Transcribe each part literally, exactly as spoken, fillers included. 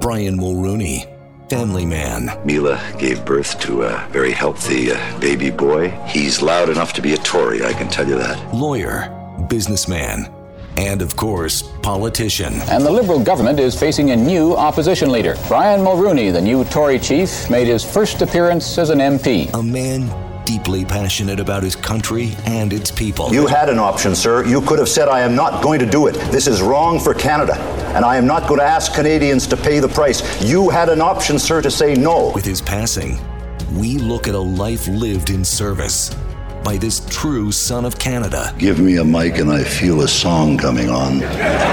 Brian Mulrooney, family man. Mila gave birth to a very healthy uh, baby boy. He's loud enough to be a Tory, I can tell you that. Lawyer, businessman, and of course, politician. And the Liberal government is facing a new opposition leader. Brian Mulrooney, the new Tory chief, made his first appearance as an M P. A man deeply passionate about his country and its people. You had an option, sir. You could have said, I am not going to do it. This is wrong for Canada, and I am not going to ask Canadians to pay the price. You had an option, sir, to say no. With his passing, we look at a life lived in service by this true son of Canada. Give me a mic and I feel a song coming on.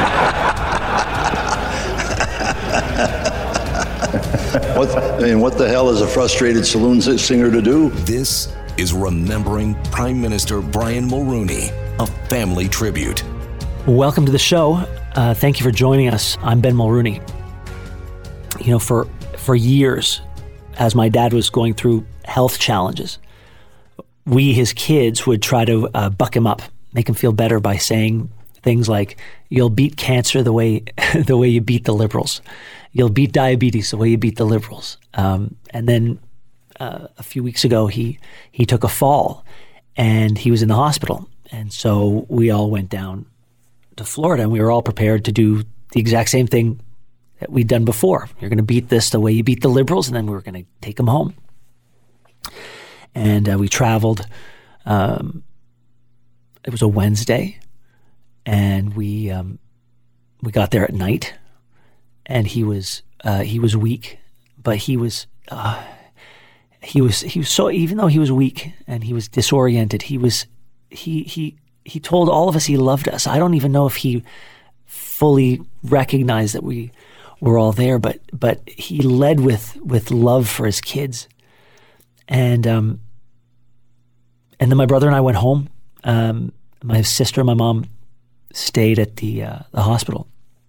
What, I mean, what the hell is a frustrated saloon singer to do? This is Remembering Prime Minister Brian Mulrooney, a family tribute. Welcome to the show. Uh, thank you for joining us. I'm Ben Mulrooney. You know, for for years, as my dad was going through health challenges, we, his kids, would try to uh, buck him up, make him feel better by saying things like, "You'll beat cancer the way the way you beat the Liberals. You'll beat diabetes the way you beat the Liberals." Um, and then uh, a few weeks ago, he he took a fall, and he was in the hospital. And so we all went down to Florida, and we were all prepared to do the exact same thing that we'd done before. You're going to beat this the way you beat the Liberals, and then we were going to take him home. And uh, we traveled. Um, it was a Wednesday, and we um, we got there at night. And he was uh, he was weak, but he was uh, he was he was so even though he was weak and he was disoriented, he was he he he told all of us he loved us. I don't even know if he fully recognized that we were all there, but but he led with with love for his kids. And um and then my brother and I went home. Um, my sister and my mom stayed at the uh, the hospital.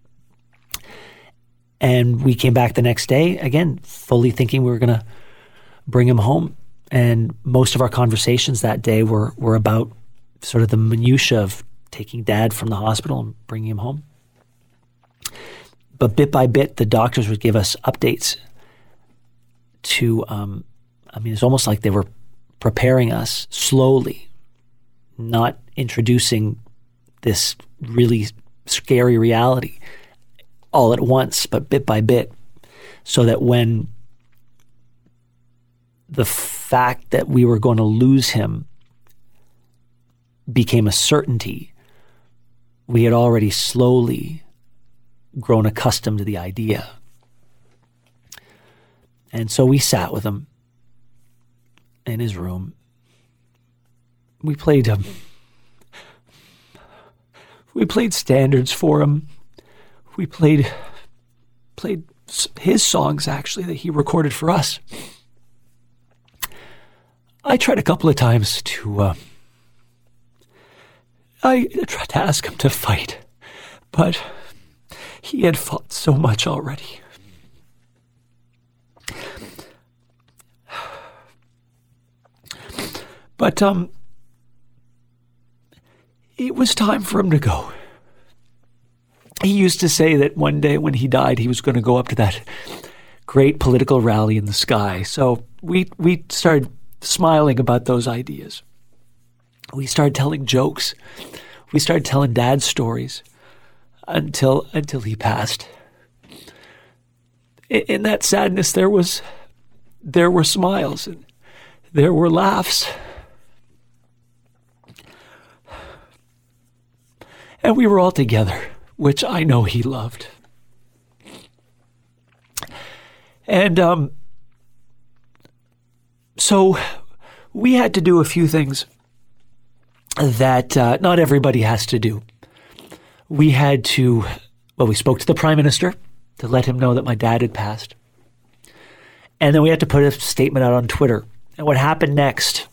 And we came back the next day, again, fully thinking we were going to bring him home. And most of our conversations that day were were about sort of the minutia of taking Dad from the hospital and bringing him home. But bit by bit, the doctors would give us updates to, um, I mean, it's almost like they were preparing us slowly, not introducing this really scary reality all at once, but bit by bit, so that when the fact that we were going to lose him became a certainty, we had already slowly grown accustomed to the idea. And so we sat with him in his room. We played um, we played standards for him. We played played his songs, actually, that he recorded for us. I tried a couple of times to, uh, I tried to ask him to fight, but he had fought so much already. But um, it was time for him to go. He used to say that one day when he died, he was going to go up to that great political rally in the sky. So we we started smiling about those ideas. We started telling jokes. We started telling Dad's stories until until he passed. In, in that sadness, there was there were smiles and there were laughs. And we were all together, which I know he loved. And um, so we had to do a few things that uh, not everybody has to do. We had to, well, we spoke to the Prime Minister to let him know that my dad had passed. And then we had to put a statement out on Twitter. And what happened next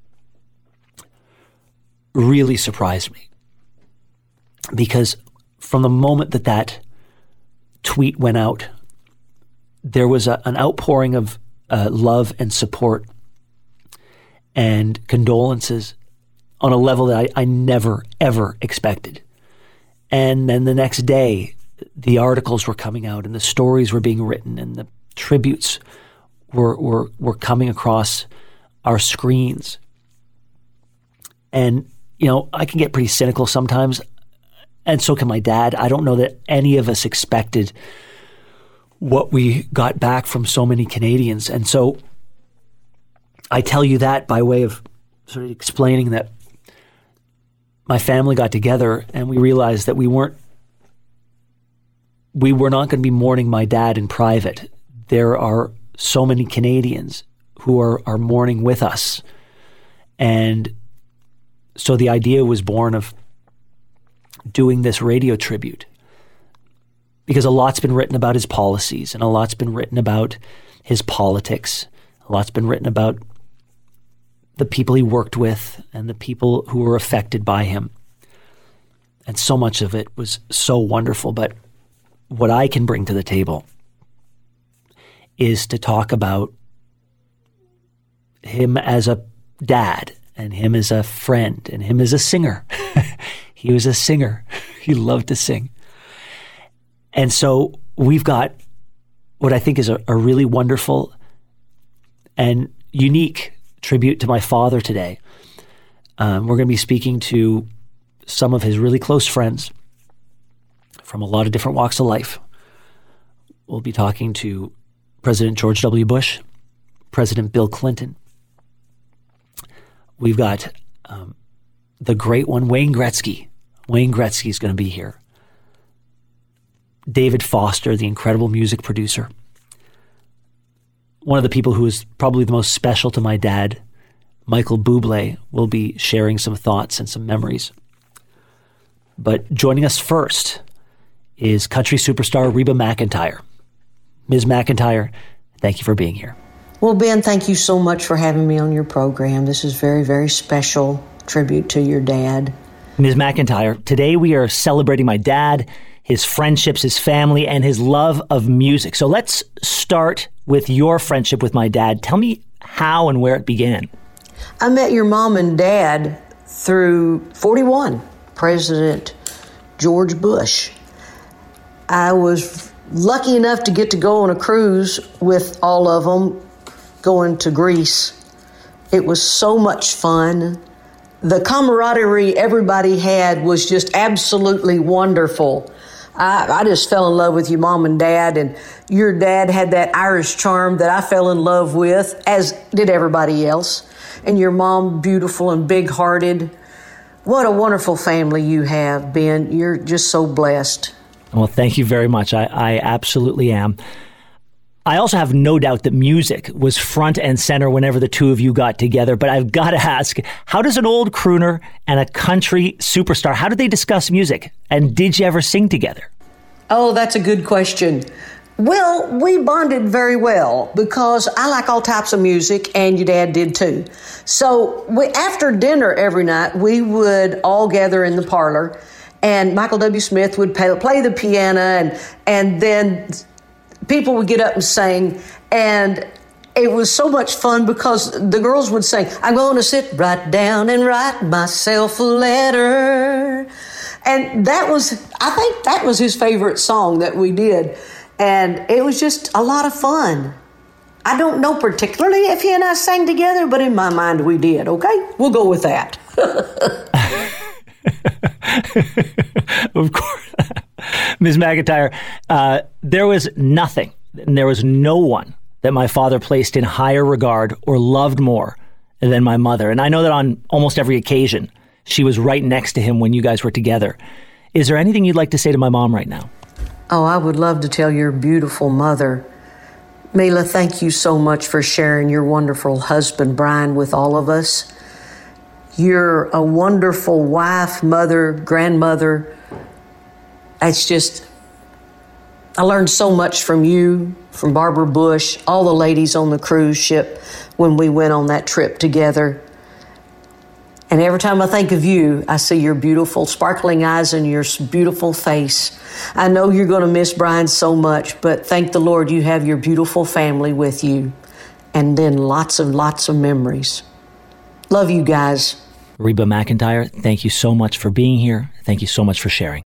really surprised me. Because from the moment that that tweet went out, there was a, an outpouring of uh, love and support and condolences on a level that I, I never, ever expected. And then the next day, the articles were coming out and the stories were being written and the tributes were were were coming across our screens. And, you know, I can get pretty cynical sometimes, and so can my dad. I don't know that any of us expected what we got back from so many Canadians. And so I tell you that by way of sort of explaining that my family got together and we realized that we weren't, we were not going to be mourning my dad in private. There are so many Canadians who are, are mourning with us. And so the idea was born of doing this radio tribute, because a lot's been written about his policies and a lot's been written about his politics. A lot's been written about the people he worked with and the people who were affected by him. And so much of it was so wonderful. But what I can bring to the table is to talk about him as a dad and him as a friend and him as a singer. He was a singer. He loved to sing. And so we've got what I think is a, a really wonderful and unique tribute to my father today. Um, we're going to be speaking to some of his really close friends from a lot of different walks of life. We'll be talking to President George W. Bush, President Bill Clinton. We've got um, the great one, Wayne Gretzky. Wayne Gretzky is going to be here. David Foster, the incredible music producer. One of the people who is probably the most special to my dad, Michael Bublé, will be sharing some thoughts and some memories. But joining us first is country superstar Reba McEntire. Miz McEntire, thank you for being here. Well, Ben, thank you so much for having me on your program. This is very, very special tribute to your dad. Miz McEntire, today we are celebrating my dad, his friendships, his family, and his love of music. So let's start with your friendship with my dad. Tell me how and where it began. I met your mom and dad through forty-one, President George Bush. I was lucky enough to get to go on a cruise with all of them, going to Greece. It was so much fun. The camaraderie everybody had was just absolutely wonderful. I, I just fell in love with your mom and dad, and your dad had that Irish charm that I fell in love with, as did everybody else. And your mom, beautiful and big-hearted. What a wonderful family you have, Ben. You're just so blessed. Well, thank you very much. I, I absolutely am. I also have no doubt that music was front and center whenever the two of you got together. But I've got to ask, how does an old crooner and a country superstar, how did they discuss music? And did you ever sing together? Oh, that's a good question. Well, we bonded very well because I like all types of music, and your dad did too. So we, after dinner every night, we would all gather in the parlor, and Michael W. Smith would play, play the piano, and and then people would get up and sing, and it was so much fun because the girls would sing, I'm going to sit right down and write myself a letter. And that was, I think that was his favorite song that we did. And it was just a lot of fun. I don't know particularly if he and I sang together, but in my mind we did, okay? We'll go with that. Of course. Miz McEntire, uh, there was nothing, and there was no one that my father placed in higher regard or loved more than my mother. And I know that on almost every occasion, she was right next to him when you guys were together. Is there anything you'd like to say to my mom right now? Oh, I would love to tell your beautiful mother, Mila, thank you so much for sharing your wonderful husband, Brian, with all of us. You're a wonderful wife, mother, grandmother. It's just, I learned so much from you, from Barbara Bush, all the ladies on the cruise ship when we went on that trip together. And every time I think of you, I see your beautiful sparkling eyes and your beautiful face. I know you're going to miss Brian so much, but thank the Lord you have your beautiful family with you. And then lots and lots of memories. Love you guys. Reba McEntire, thank you so much for being here. Thank you so much for sharing.